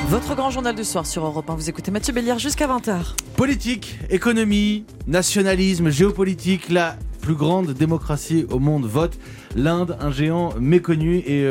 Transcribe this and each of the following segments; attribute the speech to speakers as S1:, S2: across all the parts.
S1: Votre grand journal du soir sur Europe 1, vous écoutez Mathieu Béliard jusqu'à 20h.
S2: Politique, économie, nationalisme, géopolitique, la plus grande démocratie au monde vote. L'Inde, un géant méconnu et...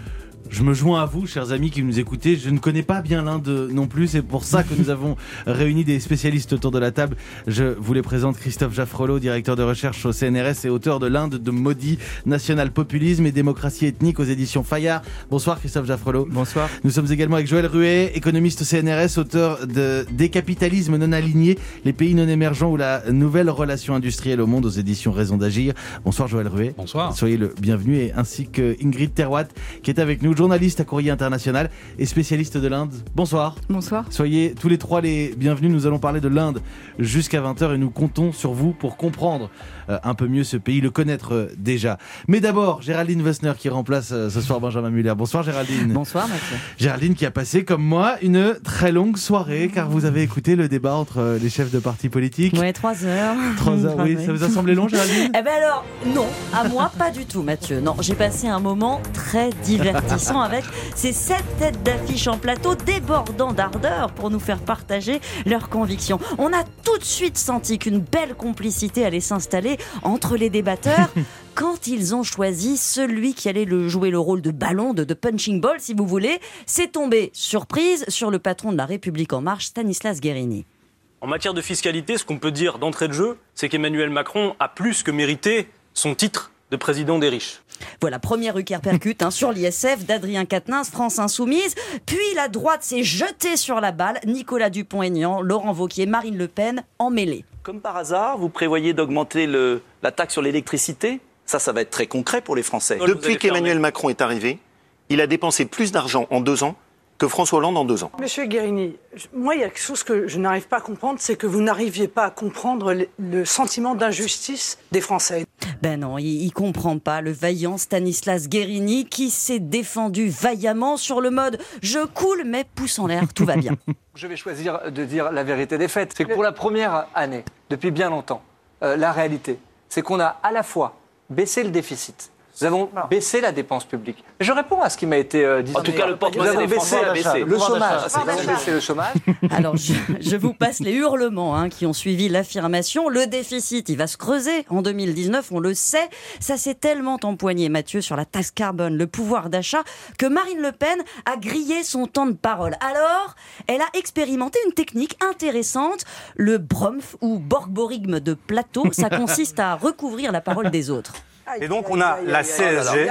S2: Je me joins à vous, chers amis qui nous écoutez. Je ne connais pas bien l'Inde non plus. C'est pour ça que nous avons réuni des spécialistes autour de la table. Je vous les présente. Christophe Jaffrelot, directeur de recherche au CNRS et auteur de l'Inde de Modi, National Populisme et Démocratie Ethnique aux éditions Fayard. Bonsoir Christophe Jaffrelot.
S3: Bonsoir.
S2: Nous sommes également avec Joël Ruet, économiste au CNRS, auteur de Des capitalismes non alignés, les pays non émergents ou la nouvelle relation industrielle au monde aux éditions Raison d'agir. Bonsoir Joël Ruet.
S3: Bonsoir.
S2: Soyez le bienvenu, et ainsi que Ingrid Terwatt qui est avec nous, journaliste à Courrier International et spécialiste de l'Inde. Bonsoir.
S4: Bonsoir.
S2: Soyez tous les trois les bienvenus. Nous allons parler de l'Inde jusqu'à 20h et nous comptons sur vous pour comprendre un peu mieux ce pays, le connaître déjà. Mais d'abord, Géraldine Wessner qui remplace ce soir Benjamin Muller. Bonsoir Géraldine.
S4: Bonsoir Mathieu.
S2: Géraldine qui a passé comme moi une très longue soirée car vous avez écouté le débat entre les chefs de partis politiques.
S4: Ouais, 3 heures.
S2: 3 heures, oui. Ça vous a semblé long Géraldine ?
S4: Eh ben alors, non, à moi pas du tout Mathieu. Non, j'ai passé un moment très divertissant avec ces 7 têtes d'affiche en plateau débordant d'ardeur pour nous faire partager leurs convictions. On a tout de suite senti qu'une belle complicité allait s'installer entre les débatteurs quand ils ont choisi celui qui allait jouer le rôle de ballon, de punching ball si vous voulez. C'est tombé, surprise, sur le patron de La République En Marche, Stanislas Guerini.
S5: En matière de fiscalité, ce qu'on peut dire d'entrée de jeu, c'est qu'Emmanuel Macron a plus que mérité son titre de président des riches.
S4: Voilà, première percute sur l'ISF d'Adrien Quatennens, France Insoumise. Puis la droite s'est jetée sur la balle. Nicolas Dupont-Aignan, Laurent Wauquiez, Marine Le Pen en mêlée.
S6: Comme par hasard, vous prévoyez d'augmenter la taxe sur l'électricité ? Ça va être très concret pour les Français.
S7: Depuis qu'Emmanuel Macron est arrivé, il a dépensé plus d'argent en 2 ans que François Hollande en 2 ans.
S8: Monsieur Guerini, moi, il y a quelque chose que je n'arrive pas à comprendre, c'est que vous n'arriviez pas à comprendre le sentiment d'injustice des Français.
S4: Ben non, il comprend pas, le vaillant Stanislas Guerini qui s'est défendu vaillamment sur le mode « je coule mais pouce en l'air, tout va bien ».
S3: Je vais choisir de dire la vérité des faits. C'est que pour la première année, depuis bien longtemps, la réalité, c'est qu'on a à la fois baissé le déficit, nous avons baissé la dépense publique. Je réponds à ce qui m'a été dit.
S6: En tout cas, le porte-monnaie des Français a baissé.
S3: Le chômage. Nous avons baissé le chômage.
S4: Alors, je vous passe les hurlements qui ont suivi l'affirmation. Le déficit, il va se creuser en 2019, on le sait. Ça s'est tellement empoigné, Mathieu, sur la taxe carbone, le pouvoir d'achat, que Marine Le Pen a grillé son temps de parole. Alors, elle a expérimenté une technique intéressante, le bromf ou borborigme de plateau. Ça consiste à recouvrir la parole des autres.
S9: Et donc on a la CSG.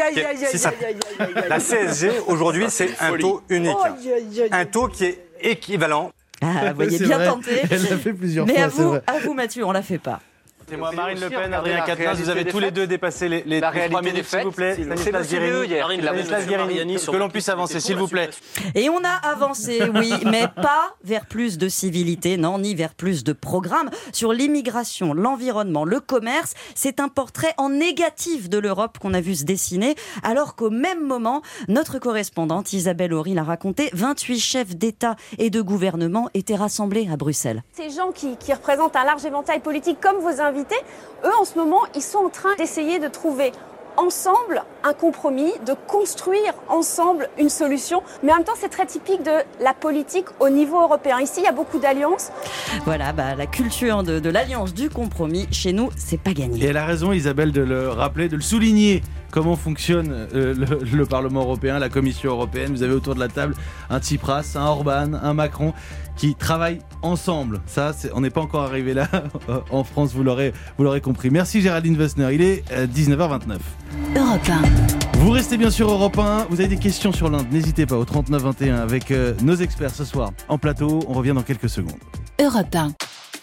S9: La CSG aujourd'hui c'est un taux unique, un taux qui est équivalent.
S4: Ah, vous voyez, bien tenté.
S2: Elle l'a fait plusieurs
S4: Mais
S2: fois,
S4: à vous Mathieu, on la fait pas.
S5: C'est moi, Marine Le Pen, Adrien Quatennens, vous avez tous les deux dépassé les 3 minutes, s'il vous plaît. Stanislas Guerini, que l'on puisse avancer, s'il vous plaît.
S4: Et on a avancé, oui, mais pas vers plus de civilité, non, ni vers plus de programmes. Sur l'immigration, l'environnement, le commerce, c'est un portrait en négatif de l'Europe qu'on a vu se dessiner, alors qu'au même moment, notre correspondante Isabelle Horry l'a raconté, 28 chefs d'État et de gouvernement étaient rassemblés à Bruxelles.
S10: Ces gens qui représentent un large éventail politique comme vos invités, eux, en ce moment, ils sont en train d'essayer de trouver ensemble un compromis, de construire ensemble une solution. Mais en même temps, c'est très typique de la politique au niveau européen. Ici, il y a beaucoup d'alliances.
S4: Voilà, la culture de l'alliance du compromis, chez nous, c'est pas gagné.
S2: Et elle a raison, Isabelle, de le rappeler, de le souligner. Comment fonctionne le Parlement européen, la Commission européenne. Vous avez autour de la table un Tsipras, un Orban, un Macron qui travaillent ensemble. Ça, on n'est pas encore arrivé là en France, vous l'aurez compris. Merci Géraldine Wessner, il est 19h29.
S11: Europe 1.
S2: Vous restez bien sur Europe 1, vous avez des questions sur l'Inde, n'hésitez pas au 3921 avec nos experts ce soir en plateau. On revient dans quelques secondes.
S11: Europe 1.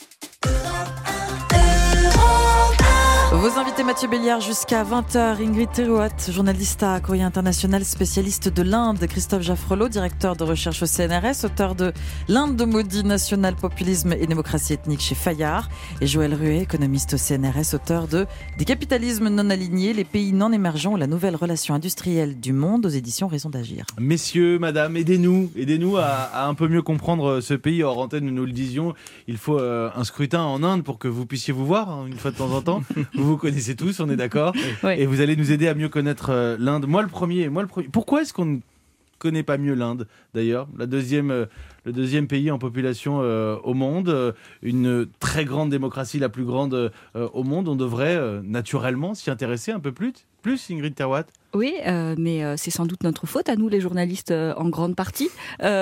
S1: Vos invités Mathieu Béliard jusqu'à 20h, Ingrid Terwatt, journaliste à Courrier International, spécialiste de l'Inde, Christophe Jaffrelot, directeur de recherche au CNRS, auteur de l'Inde de Modi, National Populisme et Démocratie Ethnique chez Fayard, et Joël Ruet, économiste au CNRS, auteur de Des capitalismes non alignés, les pays non émergents et la nouvelle relation industrielle du monde aux éditions Raison d'agir.
S2: Messieurs, madame, aidez-nous à un peu mieux comprendre ce pays. Hors antenne, nous le disions, il faut un scrutin en Inde pour que vous puissiez vous voir une fois de temps en temps. Vous connaissez tous, on est d'accord.
S4: Oui.
S2: Et vous allez nous aider à mieux connaître l'Inde. Moi le premier. Pourquoi est-ce qu'on connaît pas mieux l'Inde, d'ailleurs. Le deuxième pays en population au monde, une très grande démocratie, la plus grande au monde. On devrait naturellement s'y intéresser un peu plus, Ingrid Terwat.
S12: Oui, mais c'est sans doute notre faute à nous, les journalistes, en grande partie,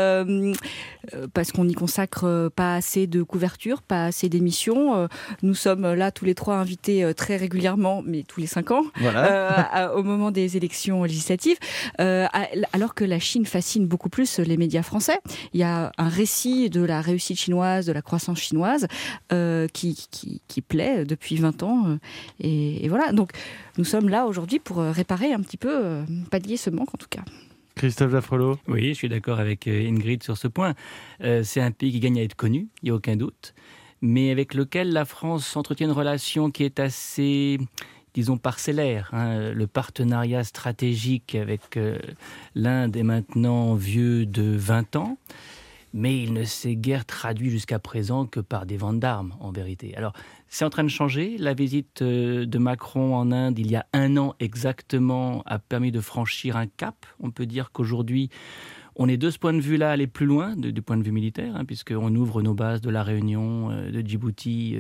S12: parce qu'on n'y consacre pas assez de couverture, pas assez d'émissions. Nous sommes là tous les trois invités très régulièrement, mais tous les 5 ans, au moment des élections législatives, alors que la Chine fascine beaucoup plus les médias français. Il y a un récit de la réussite chinoise, de la croissance chinoise, qui plaît depuis 20 ans. Et voilà, donc nous sommes là aujourd'hui pour réparer un petit peu, pallier ce manque en tout cas.
S2: Christophe Jaffrelot.
S13: Oui, je suis d'accord avec Ingrid sur ce point. C'est un pays qui gagne à être connu, il n'y a aucun doute, mais avec lequel la France entretient une relation qui est assez, disons, parcellaire. Le partenariat stratégique avec l'Inde est maintenant vieux de 20 ans. Mais il ne s'est guère traduit jusqu'à présent que par des ventes d'armes, en vérité. Alors, c'est en train de changer. La visite de Macron en Inde, il y a 1 an exactement, a permis de franchir un cap. On peut dire qu'aujourd'hui, on est de ce point de vue-là allé plus loin, du point de vue militaire, puisqu'on ouvre nos bases de La Réunion, de Djibouti,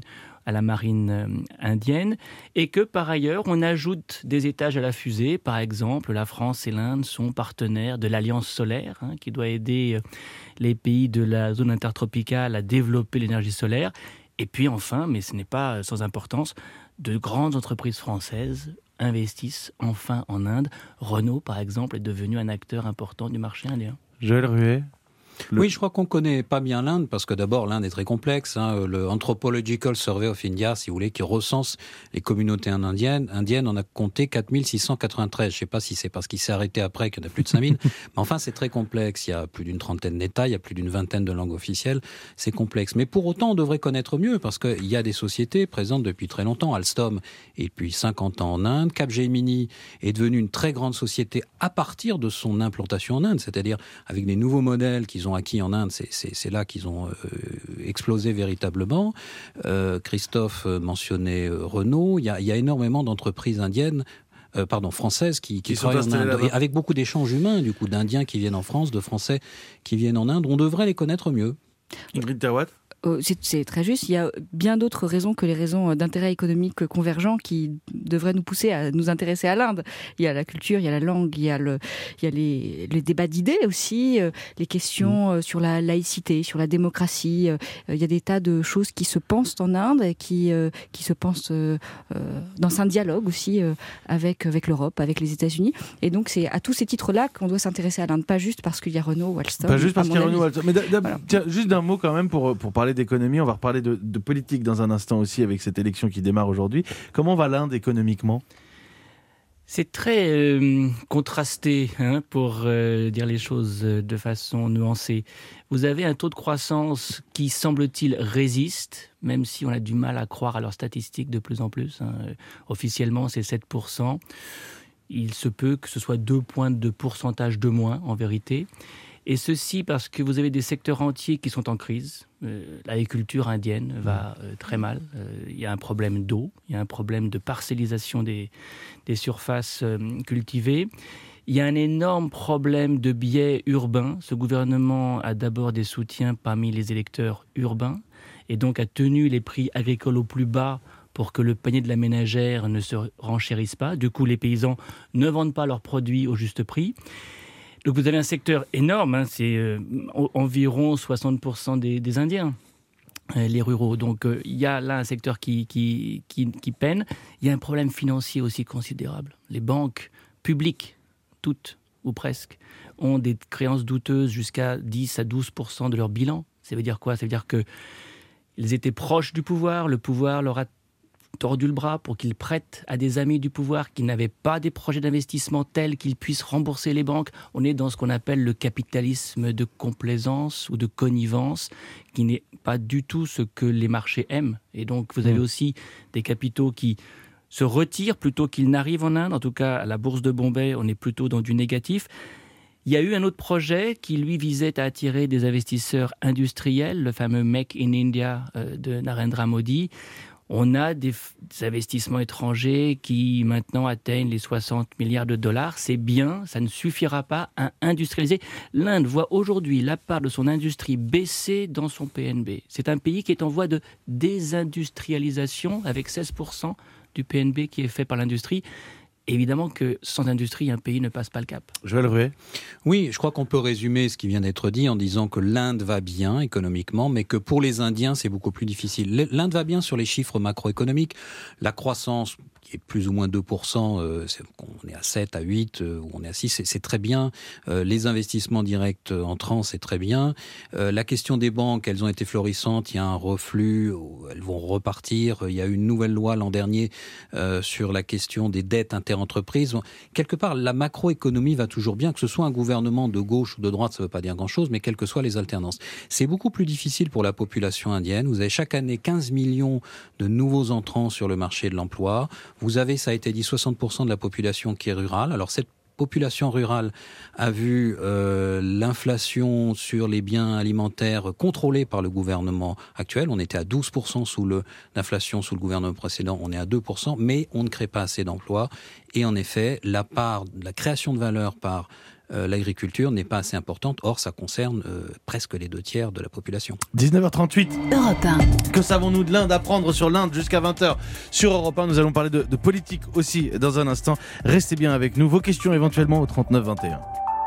S13: à la marine indienne, et que par ailleurs, on ajoute des étages à la fusée. Par exemple, la France et l'Inde sont partenaires de l'Alliance solaire, qui doit aider les pays de la zone intertropicale à développer l'énergie solaire. Et puis enfin, mais ce n'est pas sans importance, de grandes entreprises françaises investissent enfin en Inde. Renault, par exemple, est devenu un acteur important du marché indien.
S2: Joël Ruet.
S14: Oui, je crois qu'on ne connaît pas bien l'Inde, parce que d'abord, l'Inde est très complexe. Le Anthropological Survey of India, si vous voulez, qui recense les communautés indiennes, en a compté 4693. Je ne sais pas si c'est parce qu'il s'est arrêté après qu'il y en a plus de 5000. Mais enfin, c'est très complexe. Il y a plus d'une trentaine d'États, il y a plus d'une vingtaine de langues officielles. C'est complexe. Mais pour autant, on devrait connaître mieux, parce qu'il y a des sociétés présentes depuis très longtemps. Alstom est depuis 50 ans en Inde. Capgemini est devenue une très grande société à partir de son implantation en Inde, c'est-à-dire avec des nouveaux modèles qu'ils ont acquis en Inde, c'est là qu'ils ont explosé véritablement. Christophe mentionnait Renault. Il y a énormément d'entreprises indiennes, françaises qui travaillent en Inde, et avec beaucoup d'échanges humains, du coup, d'Indiens qui viennent en France, de Français qui viennent en Inde. On devrait les connaître mieux.
S2: Ingrid Terwat.
S12: C'est très juste. Il y a bien d'autres raisons que les raisons d'intérêt économique convergents qui devraient nous pousser à nous intéresser à l'Inde. Il y a la culture, il y a la langue, il y a les débats d'idées aussi, les questions sur la laïcité, sur la démocratie. Il y a des tas de choses qui se pensent en Inde et qui se pensent dans un dialogue aussi avec l'Europe, avec les États-Unis. Et donc c'est à tous ces titres-là qu'on doit s'intéresser à l'Inde, pas juste parce qu'il y a Renault ou Alstom.
S2: Pas juste parce qu'il y a Renault ou Alstom. Mais tiens, juste d'un mot quand même pour parler d'économie, on va reparler de politique dans un instant aussi avec cette élection qui démarre aujourd'hui. Comment va l'Inde économiquement ?
S13: C'est très contrasté, pour dire les choses de façon nuancée. Vous avez un taux de croissance qui, semble-t-il, résiste, même si on a du mal à croire à leurs statistiques de plus en plus. Officiellement, c'est 7%. Il se peut que ce soit 2 points de pourcentage de moins, en vérité. Et ceci parce que vous avez des secteurs entiers qui sont en crise. L'agriculture indienne va très mal. Il y a un problème d'eau, il y a un problème de parcellisation des surfaces cultivées. Il y a un énorme problème de biais urbain. Ce gouvernement a d'abord des soutiens parmi les électeurs urbains et donc a tenu les prix agricoles au plus bas pour que le panier de la ménagère ne se renchérisse pas. Du coup, les paysans ne vendent pas leurs produits au juste prix. Donc vous avez un secteur énorme, c'est environ 60% des Indiens, les ruraux. Donc il y a là un secteur qui peine. Il y a un problème financier aussi considérable. Les banques publiques, toutes ou presque, ont des créances douteuses jusqu'à 10 à 12% de leur bilan. Ça veut dire quoi ? Ça veut dire qu'ils étaient proches du pouvoir, le pouvoir leur a tordu le bras pour qu'ils prêtent à des amis du pouvoir qui n'avaient pas des projets d'investissement tels qu'ils puissent rembourser les banques. On est dans ce qu'on appelle le capitalisme de complaisance ou de connivence, qui n'est pas du tout ce que les marchés aiment. Et donc vous avez aussi des capitaux qui se retirent plutôt qu'ils n'arrivent en Inde. En tout cas, à la bourse de Bombay, on est plutôt dans du négatif. Il y a eu un autre projet qui, lui, visait à attirer des investisseurs industriels, le fameux Make in India de Narendra Modi. On a des investissements étrangers qui maintenant atteignent les 60 milliards de dollars. C'est bien, ça ne suffira pas à industrialiser. L'Inde voit aujourd'hui la part de son industrie baisser dans son PNB. C'est un pays qui est en voie de désindustrialisation avec 16% du PNB qui est fait par l'industrie. Évidemment que sans industrie, un pays ne passe pas le cap.
S2: Joël Ruet.
S14: Oui, je crois qu'on peut résumer ce qui vient d'être dit en disant que l'Inde va bien économiquement, mais que pour les Indiens, c'est beaucoup plus difficile. L'Inde va bien sur les chiffres macroéconomiques. La croissance qui est plus ou moins 2%, on est à 7, à 8, ou on est à 6, c'est très bien. Les investissements directs entrants, c'est très bien. La question des banques, elles ont été florissantes, il y a un reflux, elles vont repartir. Il y a eu une nouvelle loi l'an dernier sur la question des dettes interentreprises. Quelque part, la macroéconomie va toujours bien, que ce soit un gouvernement de gauche ou de droite, ça ne veut pas dire grand-chose, mais quelles que soient les alternances. C'est beaucoup plus difficile pour la population indienne. Vous avez chaque année 15 millions de nouveaux entrants sur le marché de l'emploi. Vous avez, ça a été dit, 60% de la population qui est rurale. Alors cette population rurale a vu l'inflation sur les biens alimentaires contrôlée par le gouvernement actuel. On était à 12% d'inflation sous le gouvernement précédent, on est à 2%, mais on ne crée pas assez d'emplois. Et en effet, la part de la création de valeur par l'agriculture n'est pas assez importante. Or, ça concerne presque les 2/3 de la population.
S2: 19h38.
S11: Europe 1.
S2: Que savons-nous de l'Inde? Apprendre sur l'Inde jusqu'à 20h sur Europe 1. Nous allons parler de politique aussi dans un instant. Restez bien avec nous. Vos questions éventuellement au 39 21.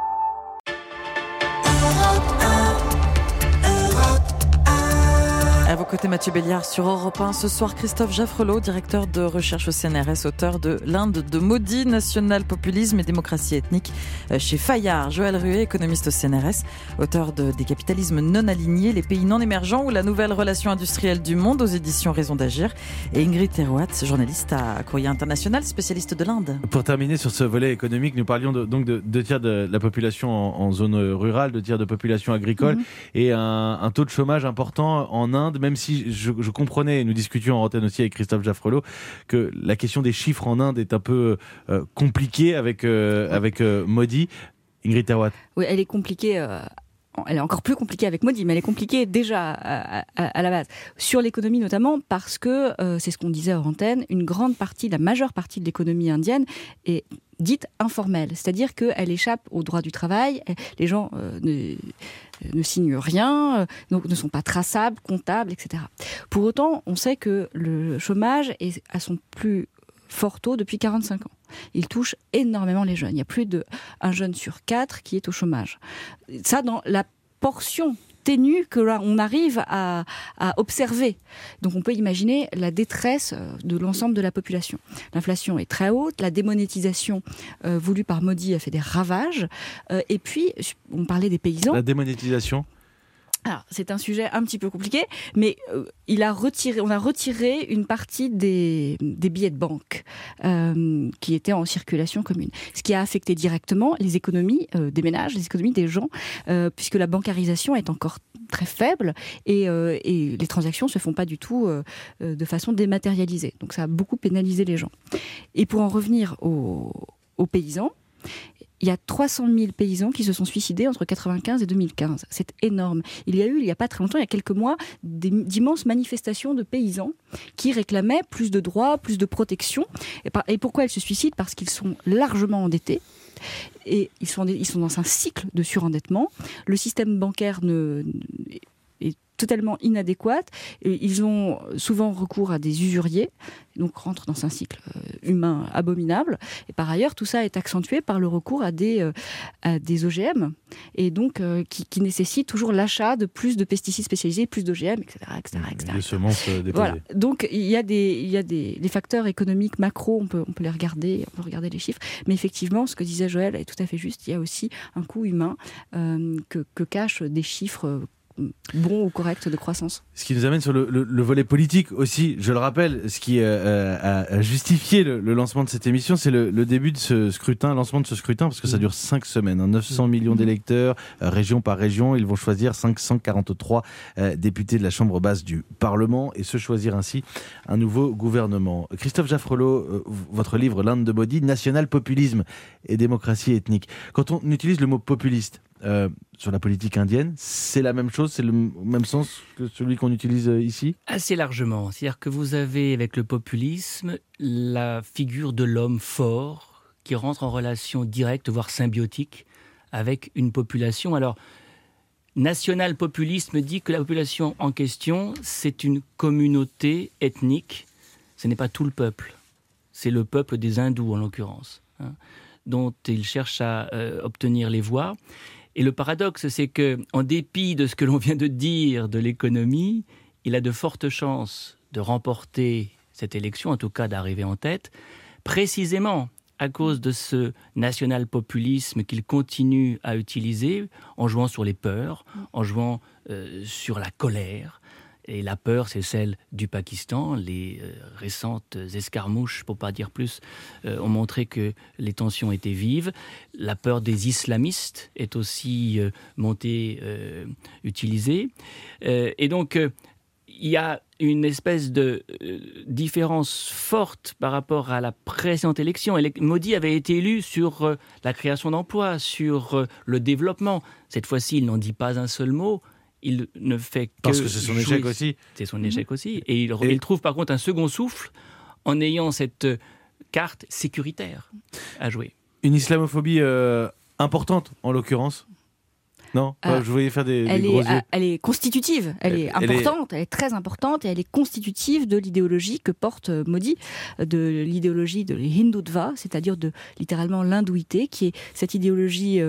S1: À vos côtés, Mathieu Béliard sur Europe 1. Ce soir, Christophe Jaffrelot, directeur de recherche au CNRS, auteur de L'Inde de Modi, national populisme et démocratie ethnique chez Fayard. Joël Ruet, économiste au CNRS, auteur de Des capitalismes non alignés, les pays non émergents ou la nouvelle relation industrielle du monde aux éditions Raison d'agir. Et Ingrid Terouat, journaliste à Courrier International, spécialiste de l'Inde.
S2: Pour terminer sur ce volet économique, nous parlions donc de 2/3 de la population en zone rurale, 2/3 de population agricole et un taux de chômage important en Inde. Même si je comprenais, nous discutions en antenne aussi avec Christophe Jaffrelot, que la question des chiffres en Inde est un peu compliquée avec Modi. Ingrid Terouat.
S12: Oui, elle est compliquée. Elle est encore plus compliquée avec Modi, mais elle est compliquée déjà à la base. Sur l'économie notamment, parce que, c'est ce qu'on disait hors antenne, la majeure partie de l'économie indienne est dite informelle. C'est-à-dire qu'elle échappe au droit du travail. Les gens ne signent rien, donc ne sont pas traçables, comptables, etc. Pour autant, on sait que le chômage est à son plus fort taux depuis 45 ans. Il touche énormément les jeunes. Il y a plus d'un jeune sur 4 qui est au chômage. Ça, dans la portion ténue que là, on arrive à observer. Donc on peut imaginer la détresse de l'ensemble de la population. L'inflation est très haute, la démonétisation voulue par Modi a fait des ravages. Et puis, on parlait des paysans.
S2: La démonétisation ?
S12: Alors, c'est un sujet un petit peu compliqué, mais on a retiré une partie des billets de banque qui étaient en circulation commune. Ce qui a affecté directement les économies des ménages, les économies des gens, puisque la bancarisation est encore très faible et les transactions ne se font pas du tout de façon dématérialisée. Donc ça a beaucoup pénalisé les gens. Et pour en revenir aux paysans, il y a 300 000 paysans qui se sont suicidés entre 1995 et 2015. C'est énorme. Il n'y a pas très longtemps, il y a quelques mois, d'immenses manifestations de paysans qui réclamaient plus de droits, plus de protection. Et pourquoi ils se suicident ? Parce qu'ils sont largement endettés. Et ils sont dans un cycle de surendettement. Le système bancaire est totalement inadéquate. Ils ont souvent recours à des usuriers, donc rentrent dans un cycle humain abominable. Et par ailleurs, tout ça est accentué par le recours à des OGM, et donc qui nécessitent toujours l'achat de plus de pesticides spécialisés, plus d'OGM, etc.
S2: Les semences déposées.
S12: Voilà. Donc il y a des facteurs économiques macro, on peut les regarder, on peut regarder les chiffres, mais effectivement, ce que disait Joël est tout à fait juste. Il y a aussi un coût humain que cachent des chiffres bon ou correct de croissance.
S2: Ce qui nous amène sur le volet politique aussi, je le rappelle, ce qui a justifié le lancement de cette émission, c'est le début de ce scrutin, lancement de ce scrutin, parce que ça dure 5 semaines, 900 millions d'électeurs, région par région, ils vont choisir 543 députés de la Chambre basse du Parlement et se choisir ainsi un nouveau gouvernement. Christophe Jaffrelot, votre livre L'Inde de Modi, national populisme et démocratie ethnique. Quand on utilise le mot populiste, sur la politique indienne. C'est la même chose, c'est le même sens que celui qu'on utilise ici ?
S13: Assez largement. C'est-à-dire que vous avez, avec le populisme, la figure de l'homme fort qui rentre en relation directe, voire symbiotique, avec une population. Alors, national-populisme dit que la population en question, c'est une communauté ethnique. Ce n'est pas tout le peuple. C'est le peuple des hindous, en l'occurrence, dont il cherche à obtenir les voix. Et le paradoxe, c'est qu'en dépit de ce que l'on vient de dire de l'économie, il a de fortes chances de remporter cette élection, en tout cas d'arriver en tête, précisément à cause de ce national-populisme qu'il continue à utiliser en jouant sur les peurs, en jouant sur la colère. Et la peur, c'est celle du Pakistan. Les récentes escarmouches, pour ne pas dire plus, ont montré que les tensions étaient vives. La peur des islamistes est aussi montée, utilisée. Et donc, il y a une espèce de différence forte par rapport à la précédente élection. Modi avait été élu sur la création d'emplois, sur le développement. Cette fois-ci, il n'en dit pas un seul mot. Il ne fait que...
S2: Parce que c'est son échec aussi.
S13: C'est son échec aussi. Et il trouve par contre un second souffle en ayant cette carte sécuritaire à jouer.
S2: Une islamophobie importante, en l'occurrence ? Non, je voyais faire des gros yeux.
S12: Elle est constitutive, elle est importante, elle est très importante et elle est constitutive de l'idéologie que porte Modi, de l'idéologie de l'Hindutva, c'est-à-dire de littéralement l'hindouité, qui est cette idéologie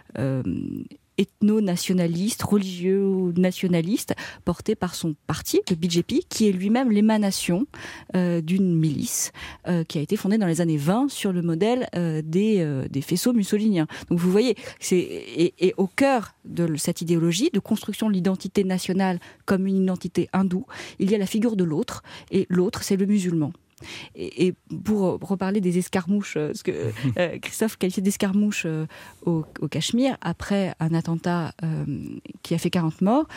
S12: ethno-nationaliste, religieux ou nationaliste, porté par son parti, le BJP, qui est lui-même l'émanation d'une milice qui a été fondée dans les années 20 sur le modèle des faisceaux mussoliniens. Donc vous voyez, et au cœur de cette idéologie de construction de l'identité nationale comme une identité hindoue, il y a la figure de l'autre, et l'autre, c'est le musulman. Et pour reparler des escarmouches, ce que Christophe qualifiait d'escarmouches au Cachemire, après un attentat qui a fait 40 morts,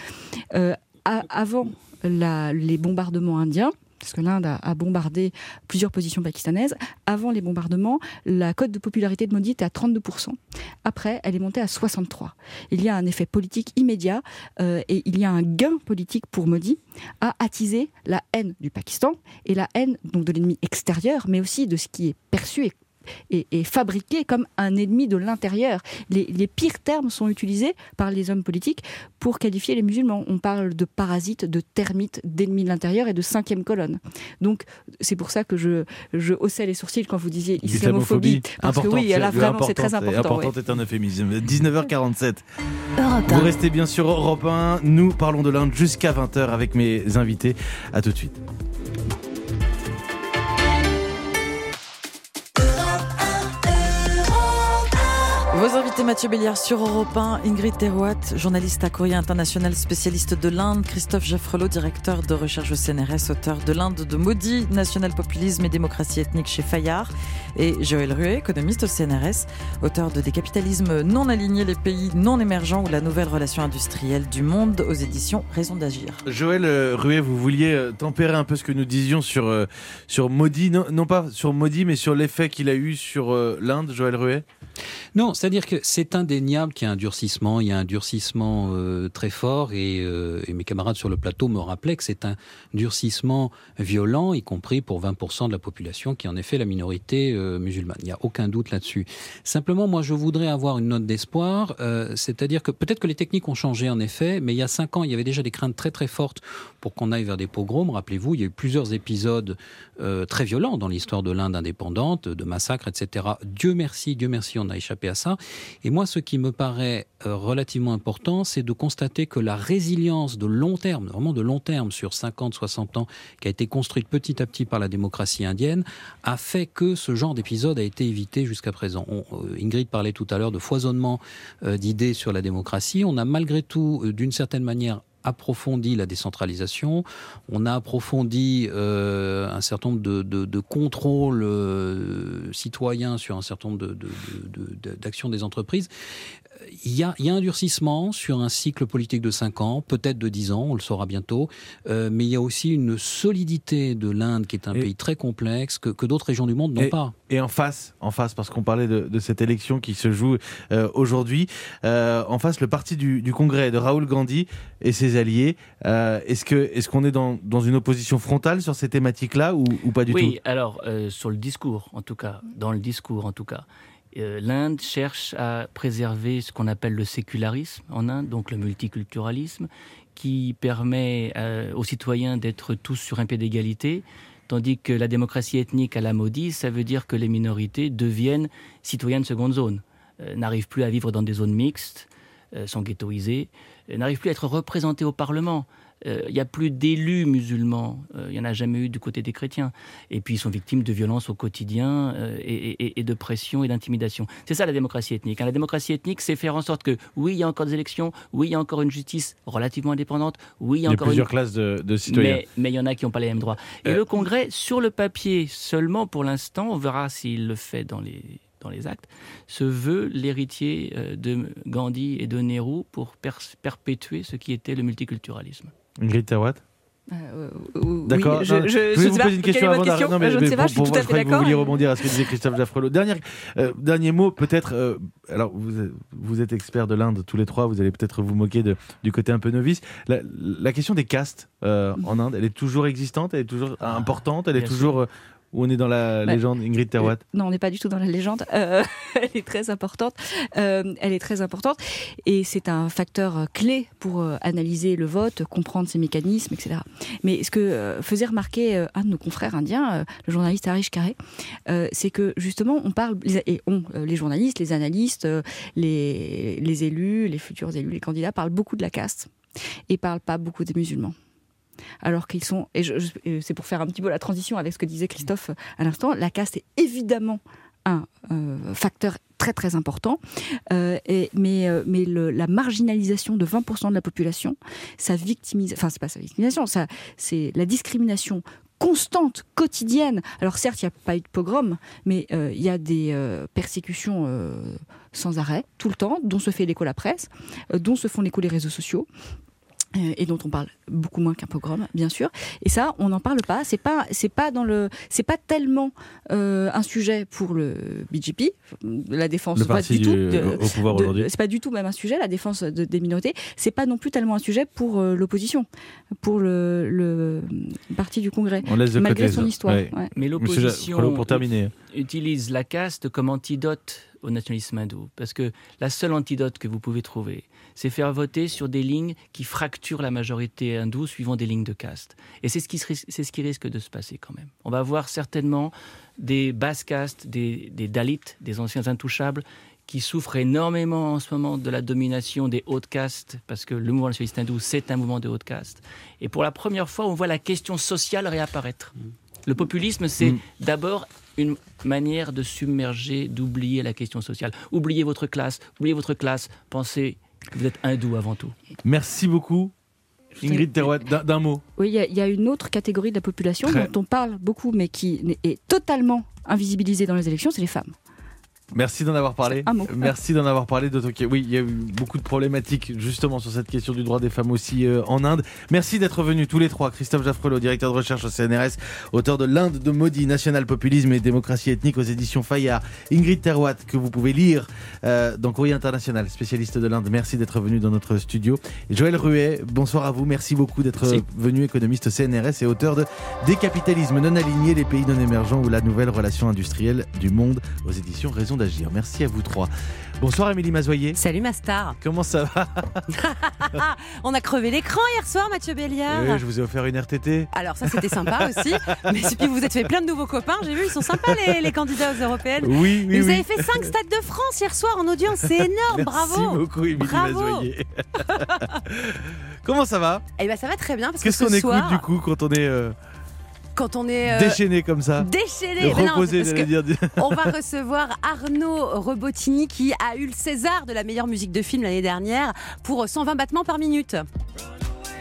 S12: avant les bombardements indiens, parce que l'Inde a bombardé plusieurs positions pakistanaises. Avant les bombardements, la cote de popularité de Modi était à 32%. Après, elle est montée à 63%. Il y a un effet politique immédiat et il y a un gain politique pour Modi à attiser la haine du Pakistan et la haine donc de l'ennemi extérieur, mais aussi de ce qui est perçu et fabriqué comme un ennemi de l'intérieur. Les pires termes sont utilisés par les hommes politiques pour qualifier les musulmans. On parle de parasites, de termites, d'ennemis de l'intérieur et de cinquième colonne. Donc c'est pour ça que je haussais les sourcils quand vous disiez islamophobie. Parce que oui, là vraiment c'est très important.
S2: Important est un euphémisme. 19h47. Vous restez bien sur Europe 1. Nous parlons de l'Inde jusqu'à 20h avec mes invités. À tout de suite.
S1: Vos invités Mathieu Béliard sur Europe 1, Ingrid Terouat, journaliste à Courrier International, spécialiste de l'Inde, Christophe Jaffrelot, directeur de recherche au CNRS, auteur de l'Inde de Modi, national populisme et démocratie ethnique chez Fayard, et Joël Ruet, économiste au CNRS, auteur de Des capitalismes non alignés, les pays non émergents ou la nouvelle relation industrielle du monde aux éditions Raison d'agir.
S2: Joël Ruet, vous vouliez tempérer un peu ce que nous disions sur Modi, non pas sur Modi, mais sur l'effet qu'il a eu sur l'Inde, Joël Ruet ?
S14: Non, c'est-à-dire que c'est indéniable qu'il y a un durcissement, très fort et mes camarades sur le plateau me rappelaient que c'est un durcissement violent, y compris pour 20% de la population qui est en effet la minorité musulmane. Il n'y a aucun doute là-dessus. Simplement, moi je voudrais avoir une note d'espoir, c'est-à-dire que peut-être que les techniques ont changé en effet, mais il y a 5 ans, il y avait déjà des craintes très très fortes pour qu'on aille vers des pogroms. Rappelez-vous, il y a eu plusieurs épisodes très violents dans l'histoire de l'Inde indépendante, de massacres, etc. Dieu merci, on a échappé à ça. Et moi, ce qui me paraît relativement important, c'est de constater que la résilience de long terme, vraiment de long terme, sur 50, 60 ans, qui a été construite petit à petit par la démocratie indienne, a fait que ce genre d'épisode a été évité jusqu'à présent. Ingrid parlait tout à l'heure de foisonnement d'idées sur la démocratie. On a malgré tout, d'une certaine manière, approfondi la décentralisation, on a approfondi un certain nombre de contrôles citoyens sur un certain nombre d'actions des entreprises. Il y a un durcissement sur un cycle politique de 5 ans, peut-être de 10 ans, on le saura bientôt, mais il y a aussi une solidité de l'Inde qui est un pays très complexe que d'autres régions du monde n'ont pas.
S2: Et en face, parce qu'on parlait de cette élection qui se joue aujourd'hui, en face, le parti du Congrès de Rahul Gandhi et ses alliés, est-ce qu'on est dans une opposition frontale sur ces thématiques-là ou pas du tout ?
S13: Oui, alors, sur le discours, en tout cas, l'Inde cherche à préserver ce qu'on appelle le sécularisme en Inde, donc le multiculturalisme, qui permet aux citoyens d'être tous sur un pied d'égalité, tandis que la démocratie ethnique à la Modi, ça veut dire que les minorités deviennent citoyens de seconde zone, n'arrivent plus à vivre dans des zones mixtes, sont ghettoisés, n'arrivent plus à être représentés au Parlement. Il n'y a plus d'élus musulmans, il n'y en a jamais eu du côté des chrétiens. Et puis ils sont victimes de violences au quotidien et de pression et d'intimidation. C'est ça la démocratie ethnique. La démocratie ethnique, c'est faire en sorte que, oui, il y a encore des élections, oui, il y a encore une justice relativement indépendante, oui, il y a encore
S2: plusieurs classes de citoyens.
S13: Mais il y en a qui n'ont pas les mêmes droits. Et le Congrès, sur le papier seulement pour l'instant, on verra s'il le fait dans les actes, se veut l'héritier de Gandhi et de Nehru pour perpétuer ce qui était le multiculturalisme.
S2: Ingrid Terwat.
S12: D'accord.
S2: Oui, je
S12: vais
S2: vous poser une question avant
S12: d'arriver. Je ne sais pas, je suis tout à fait d'accord.
S2: Vous vouliez rebondir à ce que disait Christophe Jaffrelot. Dernier mot, peut-être. Alors, vous êtes experts de l'Inde tous les trois, vous allez peut-être vous moquer du côté un peu novice. La question des castes en Inde, elle est toujours existante, elle est toujours importante, elle est toujours... Où on est dans la légende, Ingrid Terwat?
S12: Non, on n'est pas du tout dans la légende. Elle est très importante. Et c'est un facteur clé pour analyser le vote, comprendre ses mécanismes, etc. Mais ce que faisait remarquer un de nos confrères indiens, le journaliste Harish Khare, c'est que justement, on parle, les journalistes, les analystes, les élus, les futurs élus, les candidats parlent beaucoup de la caste et parlent pas beaucoup des musulmans. Alors qu'ils sont, et c'est pour faire un petit peu la transition avec ce que disait Christophe à l'instant, la caste est évidemment un facteur très très important, mais la marginalisation de 20% de la population, c'est pas sa victimisation, c'est la discrimination constante, quotidienne. Alors certes, il n'y a pas eu de pogrom, mais il y a des persécutions sans arrêt, tout le temps, dont se fait l'écho la presse, dont se font l'écho les réseaux sociaux. Et dont on parle beaucoup moins qu'un pogrom, bien sûr. Et ça, on n'en parle pas. C'est pas tellement un sujet pour le BJP, la défense.
S2: Le parti au pouvoir aujourd'hui.
S12: C'est pas du tout même un sujet, la défense des minorités. C'est pas non plus tellement un sujet pour l'opposition, pour le parti du Congrès.
S2: On laisse de
S12: malgré
S2: côté
S12: son histoire.
S2: Ouais.
S12: Ouais.
S13: Mais l'opposition
S2: pour terminer.
S13: Utilise la caste comme antidote au nationalisme hindou. Parce que la seule antidote que vous pouvez trouver, c'est faire voter sur des lignes qui fracturent la majorité hindoue suivant des lignes de caste. Et c'est ce qui risque de se passer quand même. On va voir certainement des basses castes, des Dalits, des anciens intouchables, qui souffrent énormément en ce moment de la domination des hautes castes, parce que le mouvement nationaliste hindou, c'est un mouvement de haute caste. Et pour la première fois, on voit la question sociale réapparaître. Le populisme, c'est d'abord une manière de submerger, d'oublier la question sociale. Oubliez votre classe, pensez que vous êtes hindou avant tout.
S2: Merci beaucoup, Ingrid Terwat. D'un mot.
S12: Oui, il y a une autre catégorie de la population dont on parle beaucoup, mais qui est totalement invisibilisée dans les élections, c'est les femmes.
S2: Merci d'en avoir parlé. Merci d'en avoir parlé. Oui, il y a eu beaucoup de problématiques justement sur cette question du droit des femmes aussi en Inde. Merci d'être venus tous les trois. Christophe Jaffrelot, directeur de recherche au CNRS, auteur de l'Inde de Modi, National Populisme et démocratie ethnique aux éditions Fayard. Ingrid Terwat, que vous pouvez lire dans Courrier International, spécialiste de l'Inde. Merci d'être venu dans notre studio. Et Joël Ruet, bonsoir à vous. Merci beaucoup d'être venu, économiste au CNRS et auteur de Décapitalisme non aligné, les pays non émergents ou la nouvelle relation industrielle du monde aux éditions Raison d'agir. Merci à vous trois. Bonsoir Émilie Mazoyer.
S15: Salut ma star.
S2: Comment ça va?
S15: On a crevé l'écran hier soir, Mathieu Béliard.
S2: Oui, je vous ai offert une RTT.
S15: Alors ça c'était sympa aussi. Mais puis vous êtes fait plein de nouveaux copains. J'ai vu, ils sont sympas les candidats aux européennes.
S2: Oui.
S15: Vous avez fait 5 stades de France hier soir en audience. C'est énorme. Bravo.
S2: Merci beaucoup Émilie Mazoyer. Comment ça va?
S15: Eh ben ça va très bien parce
S2: qu'est-ce qu'on écoute du coup quand on est déchaîné comme ça.
S15: Déchaîné.
S2: Reposé, j'allais dire.
S15: On va recevoir Arnaud Rebottini qui a eu le César de la meilleure musique de film l'année dernière pour 120 battements par minute.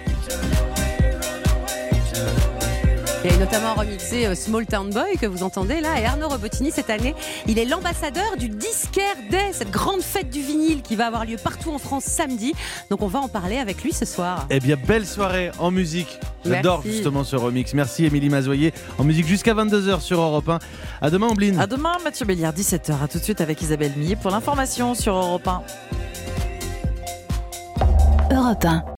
S15: Il a notamment remixé Small Town Boy que vous entendez là. Et Arnaud Robotini, cette année, il est l'ambassadeur du Disquaire Day, cette grande fête du vinyle qui va avoir lieu partout en France samedi. Donc on va en parler avec lui ce soir.
S2: Eh bien, belle soirée en musique. J'adore justement ce remix. Merci Émilie Mazoyer. En musique jusqu'à 22h sur Europe 1. À demain, Ambline.
S1: À demain, Mathieu Béliard, 17h. À tout de suite avec Isabelle Millet pour l'information sur Europe 1.
S11: Europe 1.